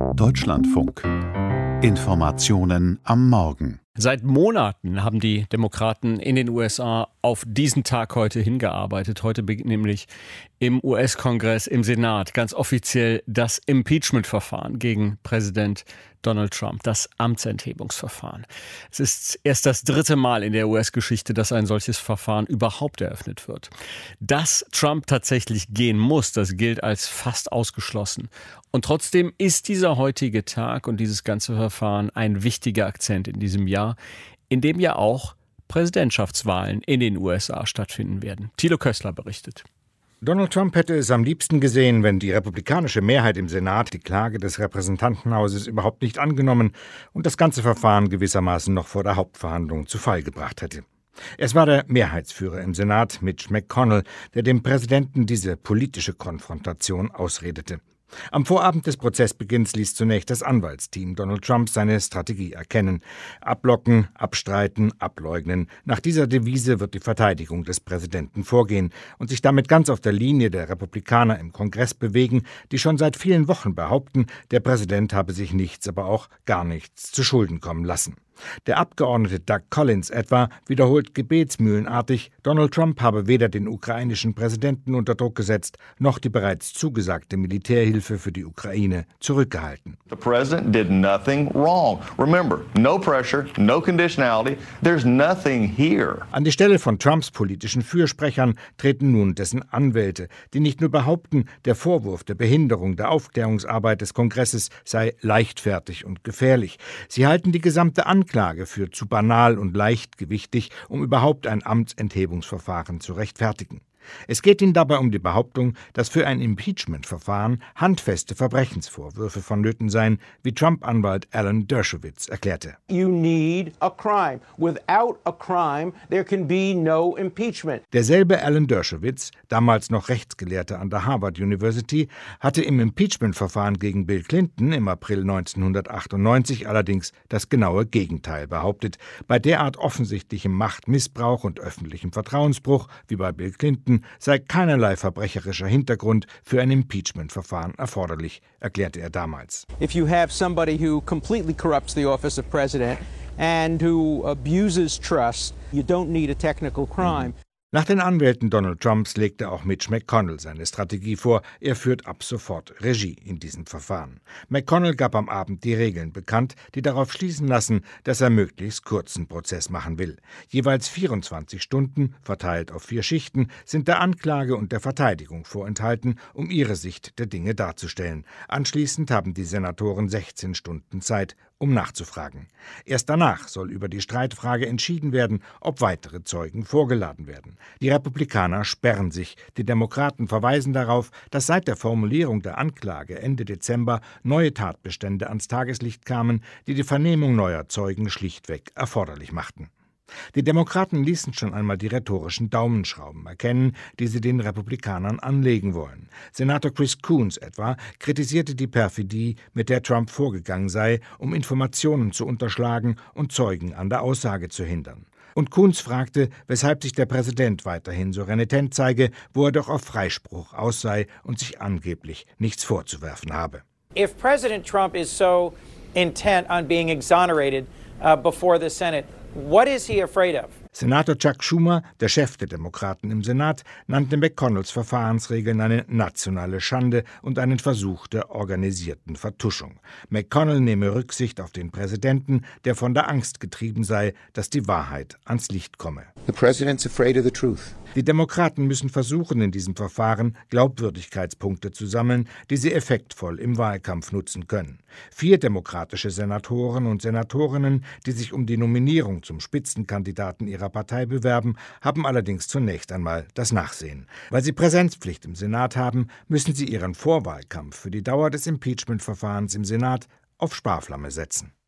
Deutschlandfunk. Informationen am Morgen. Seit Monaten haben die Demokraten in den USA auf diesen Tag heute hingearbeitet. Heute beginnt nämlich im US-Kongress, im Senat, ganz offiziell das Impeachment-Verfahren gegen Präsident Donald Trump, das Amtsenthebungsverfahren. Es ist erst das 3. Mal in der US-Geschichte, dass ein solches Verfahren überhaupt eröffnet wird. Dass Trump tatsächlich gehen muss, das gilt als fast ausgeschlossen. Und trotzdem ist dieser heutige Tag und dieses ganze Verfahren ein wichtiger Akzent in diesem Jahr, in dem ja auch Präsidentschaftswahlen in den USA stattfinden werden. Thilo Kössler berichtet. Donald Trump hätte es am liebsten gesehen, wenn die republikanische Mehrheit im Senat die Klage des Repräsentantenhauses überhaupt nicht angenommen und das ganze Verfahren gewissermaßen noch vor der Hauptverhandlung zu Fall gebracht hätte. Es war der Mehrheitsführer im Senat, Mitch McConnell, der dem Präsidenten diese politische Konfrontation ausredete. Am Vorabend des Prozessbeginns ließ zunächst das Anwaltsteam Donald Trump seine Strategie erkennen. Ablocken, abstreiten, ableugnen. Nach dieser Devise wird die Verteidigung des Präsidenten vorgehen und sich damit ganz auf der Linie der Republikaner im Kongress bewegen, die schon seit vielen Wochen behaupten, der Präsident habe sich nichts, aber auch gar nichts zu Schulden kommen lassen. Der Abgeordnete Doug Collins etwa wiederholt gebetsmühlenartig, Donald Trump habe weder den ukrainischen Präsidenten unter Druck gesetzt, noch die bereits zugesagte Militärhilfe für die Ukraine zurückgehalten. The president did nothing wrong. Remember, no pressure, no conditionality, there's nothing here. An die Stelle von Trumps politischen Fürsprechern treten nun dessen Anwälte, die nicht nur behaupten, der Vorwurf der Behinderung der Aufklärungsarbeit des Kongresses sei leichtfertig und gefährlich. Sie halten die gesamte Anklage für zu banal und leichtgewichtig, um überhaupt ein Amtsenthebungsverfahren zu rechtfertigen. Es geht ihnen dabei um die Behauptung, dass für ein Impeachment-Verfahren handfeste Verbrechensvorwürfe vonnöten seien, wie Trump-Anwalt Alan Dershowitz erklärte. You need a crime. Without a crime, there can be no impeachment. Derselbe Alan Dershowitz, damals noch Rechtsgelehrter an der Harvard University, hatte im Impeachment-Verfahren gegen Bill Clinton im April 1998 allerdings das genaue Gegenteil behauptet. Bei derart offensichtlichem Machtmissbrauch und öffentlichem Vertrauensbruch wie bei Bill Clinton sei keinerlei verbrecherischer Hintergrund für ein Impeachment-Verfahren erforderlich, erklärte er damals. If you have somebody who completely corrupts the office of president and who abuses trust, you don't need a technical crime. Nach den Anwälten Donald Trumps legte auch Mitch McConnell seine Strategie vor. Er führt ab sofort Regie in diesem Verfahren. McConnell gab am Abend die Regeln bekannt, die darauf schließen lassen, dass er möglichst kurzen Prozess machen will. Jeweils 24 Stunden, verteilt auf 4 Schichten, sind der Anklage und der Verteidigung vorenthalten, um ihre Sicht der Dinge darzustellen. Anschließend haben die Senatoren 16 Stunden Zeit, um nachzufragen. Erst danach soll über die Streitfrage entschieden werden, ob weitere Zeugen vorgeladen werden. Die Republikaner sperren sich. Die Demokraten verweisen darauf, dass seit der Formulierung der Anklage Ende Dezember neue Tatbestände ans Tageslicht kamen, die die Vernehmung neuer Zeugen schlichtweg erforderlich machten. Die Demokraten ließen schon einmal die rhetorischen Daumenschrauben erkennen, die sie den Republikanern anlegen wollen. Senator Chris Coons etwa kritisierte die Perfidie, mit der Trump vorgegangen sei, um Informationen zu unterschlagen und Zeugen an der Aussage zu hindern. Und Coons fragte, weshalb sich der Präsident weiterhin so renitent zeige, wo er doch auf Freispruch aus sei und sich angeblich nichts vorzuwerfen habe. If President Trump is so intent on being exonerated before the Senate, what is he afraid of? Senator Chuck Schumer, der Chef der Demokraten im Senat, nannte McConnells Verfahrensregeln eine nationale Schande und einen Versuch der organisierten Vertuschung. McConnell nehme Rücksicht auf den Präsidenten, der von der Angst getrieben sei, dass die Wahrheit ans Licht komme. The president's afraid of the truth. Die Demokraten müssen versuchen, in diesem Verfahren Glaubwürdigkeitspunkte zu sammeln, die sie effektvoll im Wahlkampf nutzen können. 4 demokratische Senatoren und Senatorinnen, die sich um die Nominierung zum Spitzenkandidaten ihrer Partei bewerben, haben allerdings zunächst einmal das Nachsehen. Weil sie Präsenzpflicht im Senat haben, müssen sie ihren Vorwahlkampf für die Dauer des Impeachment-Verfahrens im Senat auf Sparflamme setzen.